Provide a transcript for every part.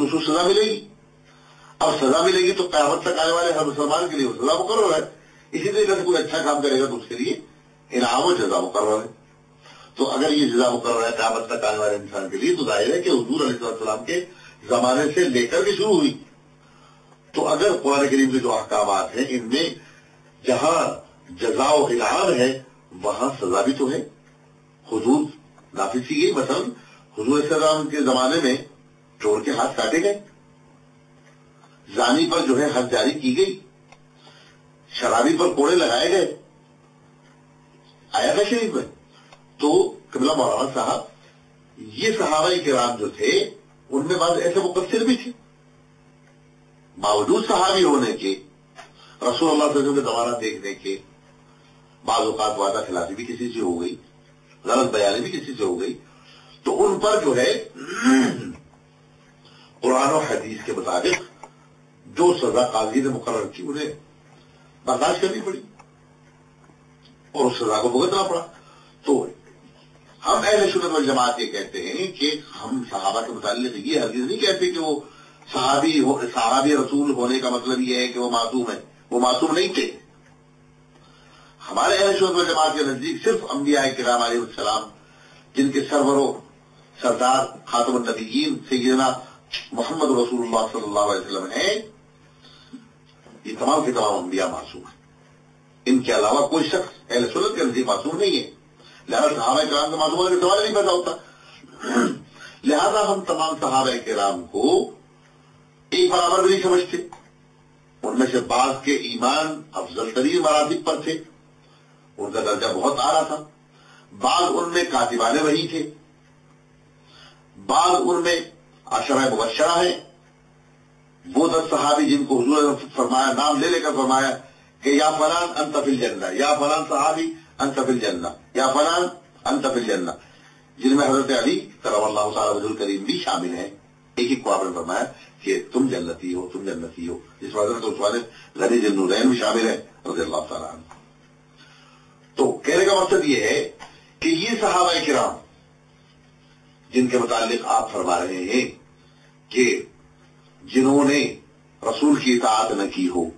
اس کو سزا ملے گی. اب سزا ملے گی تو قیامت تک آنے والے ہر مسلمان کے لیے وہ سزا مقرر ہے. اسی طریقے سے کوئی اچھا کام کرے گا تو اس کے لیے انعام و جزا مقرر ہے. تو اگر یہ جزا مقرر ہے قیامت تک آنے والے انسان کے لیے تو ظاہر ہے کہ حضور علیہ السلام کے زمانے سے لے کر کے شروع ہوئی. تو اگر قرآن کریم کے جو احکامات ہیں ان میں جہاں جزا و انعام ہے وہاں سزا بھی تو ہے. حدود نافذ کی گئی. مثلا حضور علیہ السلام کے زمانے میں چور کے ہاتھ کاٹے گئے, زانی پر جو ہے حد جاری کی گئی, شرابی پر کوڑے لگائے گئے, آیا تھا شریف میں. تو قبلہ مولانا صاحب یہ صحابہ کرام جو تھے ان میں بعض ایسے مقصر بھی تھے. باوجود صحابی ہونے کے, رسول اللہ صلی اللہ علیہ وسلم کے زمانہ دیکھنے کے, بعض اوقات وعدہ خلافی بھی کسی سے ہو گئی, غلط بیانی بھی کسی سے ہو گئی, تو ان پر جو ہے قرآن و حدیث کے مطابق جو سزا قاضی نے مقرر کی انہیں برداشت کرنی پڑی اور اس سزا کو بھگتنا پڑا. تو ہم اہل سنت والجماعت یہ کہتے ہیں کہ ہم صحابہ کے متعلق یہ ہرگز نہیں کہتے کہ وہ صحابی رسول ہونے کا مطلب یہ ہے کہ وہ معصوم ہے. وہ معصوم نہیں تھے. ہمارے اہل سنت والجماعت کے نزدیک صرف انبیاء کرام علیہ السلام جن کے سرور و سردار خاتم النبیین سیدنا محمد رسول اللہ صلی اللہ علیہ وسلم ہیں, یہ تمام کے تمام انبیاء معصوم ہیں. ان کے علاوہ کوئی شخص اہل سنت کے نزدیک معصوم نہیں ہے. لہذا صحابہ کرام کے معصوم ہونے کا سوال نہیں پیدا ہوتا. لہذا ہم تمام صحابہ کرام کو ایک برابر بھی نہیں سمجھتے. ان میں سے بعض کے ایمان افضل ترین مراتب پر تھے, ان کا درجہ بہت اعلیٰ تھا. بعض ان میں کاتبان وحی تھے, بعض ان میں عشرہ مبشرہ ہیں, وہ 10 صحابی جن کو حضور نے فرمایا, نام لے کر فرمایا کہ یا فلان انت فی الجنہ, یا فلان صحابی انت فی الجنہ, یا فلان انت فی الجنہ, جن میں حضرت علی کرم اللہ تعالی وجہ الکریم بھی شامل ہیں. ایک ایک کو آپ نے فرمایا کہ تم جنتی ہو, تم جنتی ہو. جس حضرت عثمان غنی ذی النورین بھی شامل ہے رضی اللہ تعالیٰ عنہ. تو کہنے کا مقصد یہ ہے کہ یہ صحابہ کرام جن کے متعلق آپ فرما رہے ہیں کہ جنہوں نے رسول کی اطاعت نہ کی ہو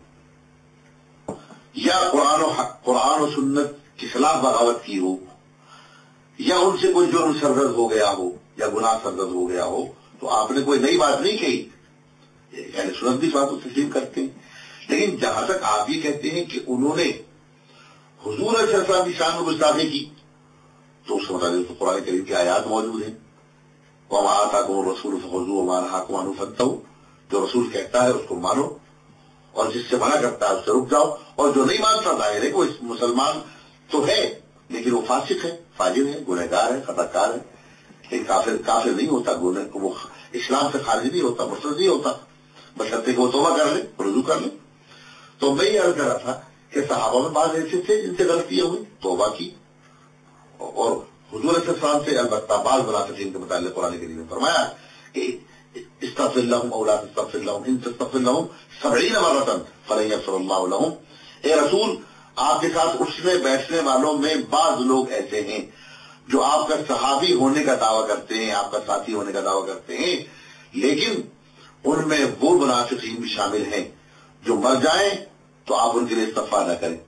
یا قرآن و سنت کی خلاف بغاوت کی ہو یا ان سے کوئی جرم سرزد ہو گیا ہو یا گناہ سرزد ہو گیا ہو, تو آپ نے کوئی نئی بات نہیں کہی. یعنی سنت بھی بات کو تسلیم کرتے ہیں. لیکن جہاں تک آپ یہ کہتے ہیں کہ انہوں نے حضور علیہ السلام کی شان میں گستاخی کی, تو اس مطابق تو قرآن کریم کی آیات موجود ہیں. وَمَا آتَاكُمُ الرَّسُولُ فَخُذُوهُ وَمَا نَهَاكُمْ عَنْهُ فَانتَهُوا. جو رسول کہتا ہے اس کو مانو اور جس سے منع کرتا ہے اس سے رک جاؤ. اور جو نہیں مانتا ظاہر ہے کہ وہ مسلمان تو ہے لیکن وہ فاسق ہے, فاجر ہے, گنہگار ہے, خطا کار ہے. لیکن کافر نہیں ہوتا, وہ اسلام سے خارج نہیں ہوتا, مرتد نہیں ہوتا, بشرطے کہ وہ توبہ کر لے, رجوع کر لے. تو میں یہ عرض کر رہا تھا کہ صحابہ میں بعض ایسے تھے جن سے غلطیاں ہوئی, توبہ کی, اور حضور صلی اللہ علیہ وسلم سے البتہ بعض منافقین کے متعلق قرآن کریم نے فرمایا کہ استغفر لهم او لا تستغفر لهم ان تستغفر لهم 70 مرة فلن يغفر الله لهم. اے رسول, آپ کے ساتھ اٹھنے بیٹھنے والوں میں بعض لوگ ایسے ہیں جو آپ کا صحابی ہونے کا دعویٰ کرتے ہیں, آپ کا ساتھی ہونے کا دعویٰ کرتے ہیں, لیکن ان میں وہ منافقین بھی شامل ہیں جو مر جائیں تو آپ ان کے لیے استغفار نہ کریں.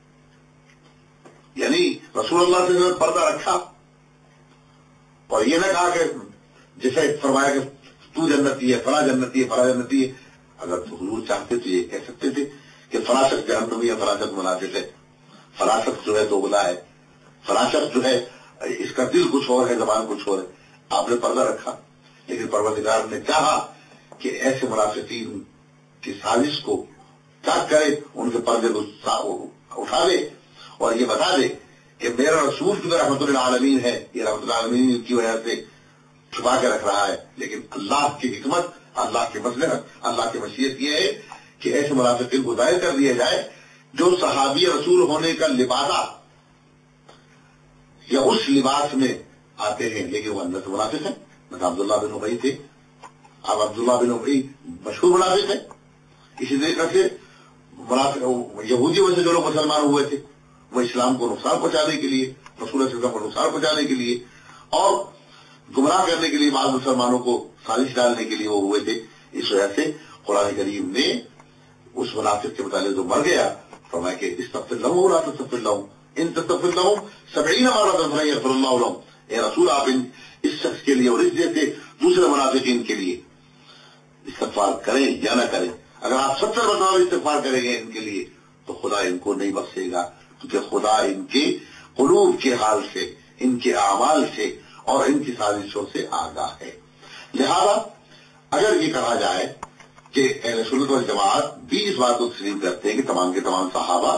یعنی رسول اللہ صلی اللہ علیہ وسلم نے پردہ رکھا اور یہ نہ کہا کہ جسے فرمایا کہ تو جنتی ہے, فلاں جنتی ہے, فلاں جنتی ہے. اگر حضور چاہتے تو یہ کہہ سکتے تھے کہ فلاں شخص جہنمی ہے, فلاں شخص منافق ہے, فلاں شخص جو ہے دوغلا ہے, فلاں شخص جو ہے اس کا دل کچھ اور ہے, زبان کچھ اور ہے. آپ نے پردہ رکھا, لیکن پروردگار نے چاہا کہ ایسے منافقین کی سازش کو چاک کرے, ان کے پردے کو اٹھا لے اور یہ بتا دے کہ میرا رسول جو رحمت للعالمین ہے, یہ رحمت للعالمین کی وجہ سے چھپا کے رکھ رہا ہے. لیکن اللہ کی حکمت, اللہ کی مصلحت, اللہ کی مشیت یہ ہے کہ ایسے منافقین کو ظاہر کر دیا جائے جو صحابی رسول ہونے کا لبادہ یا اس لباس میں آتے ہیں لیکن وہ اندر سے منافق ہیں. مثلا عبداللہ بن ابی تھے, اب عبداللہ بن ابی مشہور منافق ہے. اسی طریقے سے یہودیوں میں سے جو لوگ مسلمان ہوئے تھے وہ اسلام کو نقصان پہنچانے کے لیے, رسول اللہ صلی اللہ علیہ وسلم کو نقصان پہنچانے کے لیے, اور गुमराह करने के लिए बाद मुसलमानों को साजिश डालने के लिए वो हुए थे। इस वजह से कुरान करीम ने उस मुनाफिक के मुतालिक जो मर गया फरमाया कि इस्तग़फिर लहू व ला तस्तग़फिर लहू इन तस्तग़फिर लहू 70 मरतन फलन यग़फिरुल्लाहु लहुम। ए रसूल आप इस शख्स के लिए और इस जैसे दूसरे मुनाफिकीन के लिए इस्तिग़फार करें या न करें, अगर आप 70 मरतबा इस्तिग़फार करेंगे इनके लिए तो खुदा इनको नहीं बख्शेगा, क्योंकि खुदा इनके कुलूब के हाल से, इनके आमाल से और इनकी साजिशों से आगाह है। लिहाजा अगर ये कहा जाए कि अहले सुन्नत वल जमात भी इस बात को तस्लीम करते हैं कि तमाम के तमाम सहाबा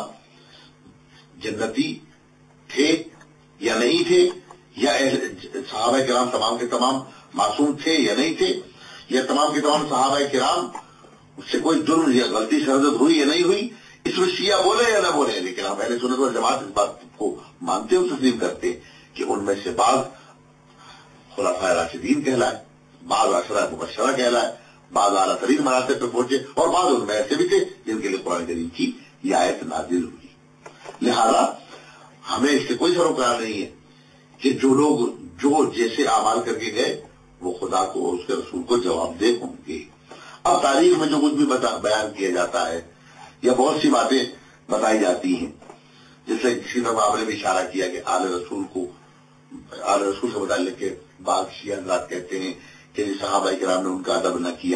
जन्नती थे या नहीं थे, या सहाबा किराम तमाम के तमाम मासूम थे या नहीं थे, या तमाम के तमाम सहाबा किराम उससे कोई जुर्म या गलती शरदत हुई या नहीं हुई, इसमें शिया बोले या न बोले, लेकिन हम अहले सुन्नत वल जमात इस बात को मानते और तस्लीम करते हैं कि उनमें से बाद खुलाफाए राशिदीन कहलाए, बाद अशरा मुबश्शरा कहलाए, बाद आला तरीन मरातब पे पहुंचे और बाद उनमें ऐसे भी थे जिनके लिए कुरान करीम की ये आयत नाजिल हुई। लिहाजा हमें इससे कोई सरोकार नहीं है कि जो लोग जो जैसे अमाल करके गए वो खुदा को और उसके रसूल को जवाबदेह होंगे। अब तारीख में जो कुछ भी बयान किया जाता है या बहुत सी बातें बताई जाती हैं, जैसे किसी ने मामले में इशारा किया कि आले रसूल से मुताल्लिक़ के बाद शिया हज़रात कहते हैं कि सहाबा किराम ने उनका अदब न किया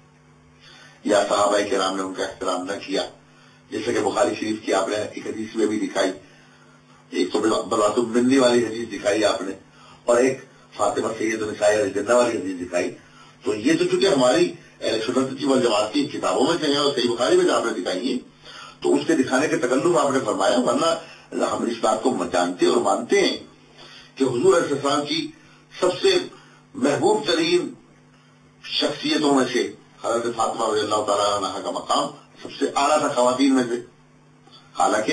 या सहाबा किराम ने उनका एहतराम न किया। जैसे कि बुखारी शरीफ की आपने एक हदीस में भी दिखाई, एक तो बरातुम मिन्नी वाली हदीस दिखाई आपने और एक फातिमा सैयद निसाई अलजन्ना वाली हदीस दिखाई। तो ये तो चूंकि हमारी सुन्नत वल जमात की किताबों में से है और सही बुखारी में आपने दिखाई है, तो उसके दिखाने के तकल्लुफ आपने फरमाया, वरना हम इस बात को जानते और मानते हैं कि हुजूर अलैहि सलाम की सबसे महबूब तरीन शख्सियतों में से हज़रत फातिमा रज़ियल्लाहु तआला अन्हा का मकाम सबसे आला था ख़वातीन में से। हालांकि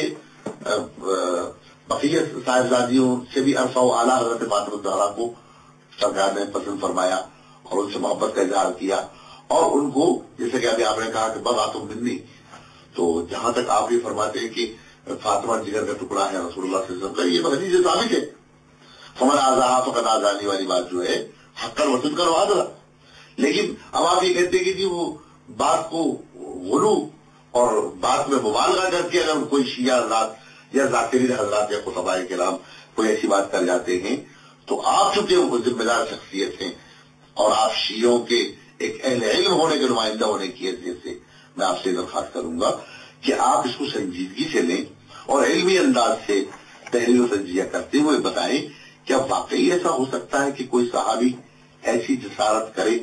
बक़िया साहिबजादियों से भी अरफा व आला हज़रत फातिमा ज़हरा को सरकार ने पसंद फरमाया और उनसे मोहब्बत का इजहार किया और उनको, जैसे कि अभी आपने कहा कि बरातुम मिन्नी, तो जहां तक आप ये फरमाते हैं कि फातिमा जिगर का टुकड़ा है रसूलुल्लाह सल्लल्लाहु अलैहि वसल्लम का, ये हदीस से साबित है। फमन आज़ाहा फ़क़द आज़ानी वाली बात जो है हक़्क़न व सिद्क़न व अदला। लेकिन अब आप ये कहते हैं कि जी वो बात को गुलू और बात में मुबालगा करके अगर कोई शिया हज़रात या ज़ाकिरीन हज़रात या खुतबाए किराम कोई ऐसी बात कर जाते हैं तो आप चूंकि वो जिम्मेदार शख्सियत हैं और आप शियों के एक अहले इल्म होने के नुमाइंदा होने की हैसियत से मैं आपसे दरख्वास्त करूंगा कि आप इसको संजीदगी से लें और इल्मी अंदाज से तहरीर व तज्जिया करते हुए बताएं क्या वाकई ऐसा हो सकता है कि कोई सहाबी ऐसी जसारत करे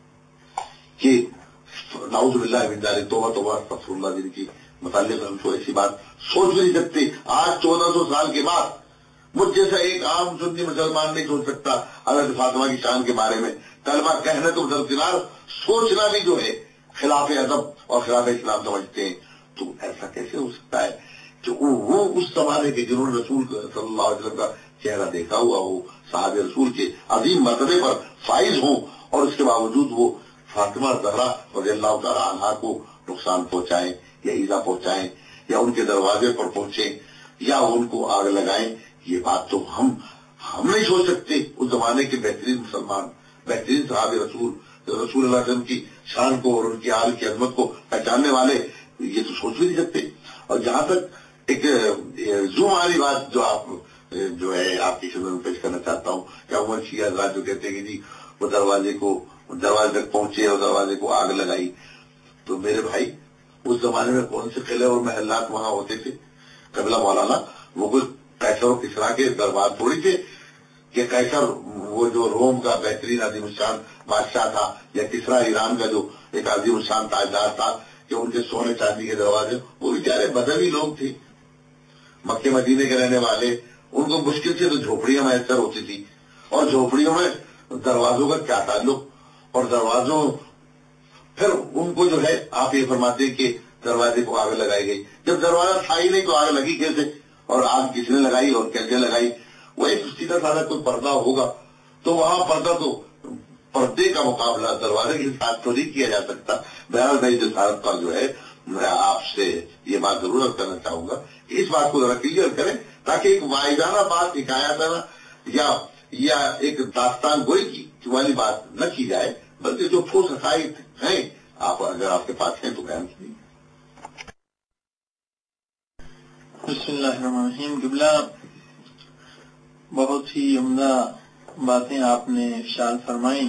कि नाउज़ुबिल्लाह मिन ज़ालिक, तौबा तौबा अस्तग़फिरुल्लाह, जिनकी मुताल्लिक़ हम तो ऐसी बात सोच भी नहीं सकते। आज 1400 साल के बाद मुझ जैसा एक आम सुन्नी मुसलमान नहीं सोच सकता हज़रत फातिमा की शान के बारे में। कलमा कहने तो दरकिनार, सोचना भी जो है खिलाफ अदब और खिलाफ इस्लाम समझते हैं। तो ऐसा कैसे हो सकता है कि वो उस जमाने के जिन्होंने रसूल सल्लल्लाहु अलैहि वसल्लम का चेहरा देखा हुआ हो, साहब रसूल के अजीम मर्तबे पर फाइज हो और उसके बावजूद वो फातिमा ज़हरा रज़ियल्लाहु तआला अन्हा को नुकसान पहुंचाएं या ईजा पहुंचाएं या उनके दरवाजे पर पहुंचे या उनको आग लगाएं, ये बात तो हम नहीं सोच सकते। उस जमाने के बेहतरीन मुसलमान, बेहतरीन सहाबे रसूल सल्लल्लाहु अलैहि वसल्लम की शान को और उनकी आल की अजमत को पहचानने वाले ये तो सोच भी नहीं सकते। और जहां तक एक जूम वाली बात जो है आपकी खिदमत में पेश करना चाहता हूँ, क्या उमर शिया हज़रात जो कहते हैं कि जी वो दरवाजे तक पहुंचे और दरवाजे को आग लगाई, तो मेरे भाई उस जमाने में कौन से किले और महल्लात वहां होते थे? कबला मौलाना, वो कोई कैसर और किसरा के दरबार थोड़ी थे कि कैसर वो जो रोम का बेहतरीन अजीमुशान बादशाह था या किसरा ईरान का जो एक अजीमुशान ताजदार था कि उनके सोने चांदी के दरवाजे, वो बेचारे बदवी लोग थे, मक्के मदीने के रहने वाले, उनको मुश्किल से तो झोपड़ियां मैसर होती थी और झोपड़ियों में दरवाजों का क्या ताल्लुक, और दरवाजों फिर उनको जो है आप ये फरमाते कि दरवाजे को आग लगाई गई, जब दरवाजा था ही नहीं तो आग लगी कैसे, और आग किसने लगाई और कैसे लगाई? वो एक सीधा साधा कोई पर्दा होगा तो वहां पर्दे का मुकाबला दरवाजे के साथ तो नहीं किया जा सकता। बहरहाल भाई जसारत पर जो है मैं आपसे ये बात जरूर करना चाहूंगा कि इस बात को जरा क्लियर करें ताकि एक वाइदाना बात, हिकायताना या یا ایک داستان گوئی کی والی بات نہ کی جائے، بلکہ جو ٹھوس حقائق ہیں آپ اگر آپ کے پاس ہیں تو بیان کیجیے۔ بسم اللہ الرحمن الرحیم۔ قبلہ، بہت ہی عمدہ باتیں آپ نے ارشاد فرمائی،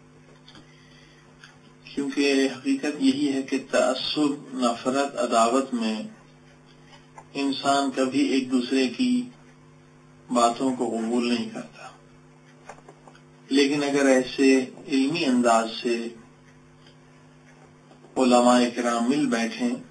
کیونکہ حقیقت یہی ہے کہ تعصب، نفرت، عداوت میں انسان کبھی ایک دوسرے کی باتوں کو قبول نہیں کرتا، لیکن اگر ایسے علمی انداز سے علماء کرام مل بیٹھیں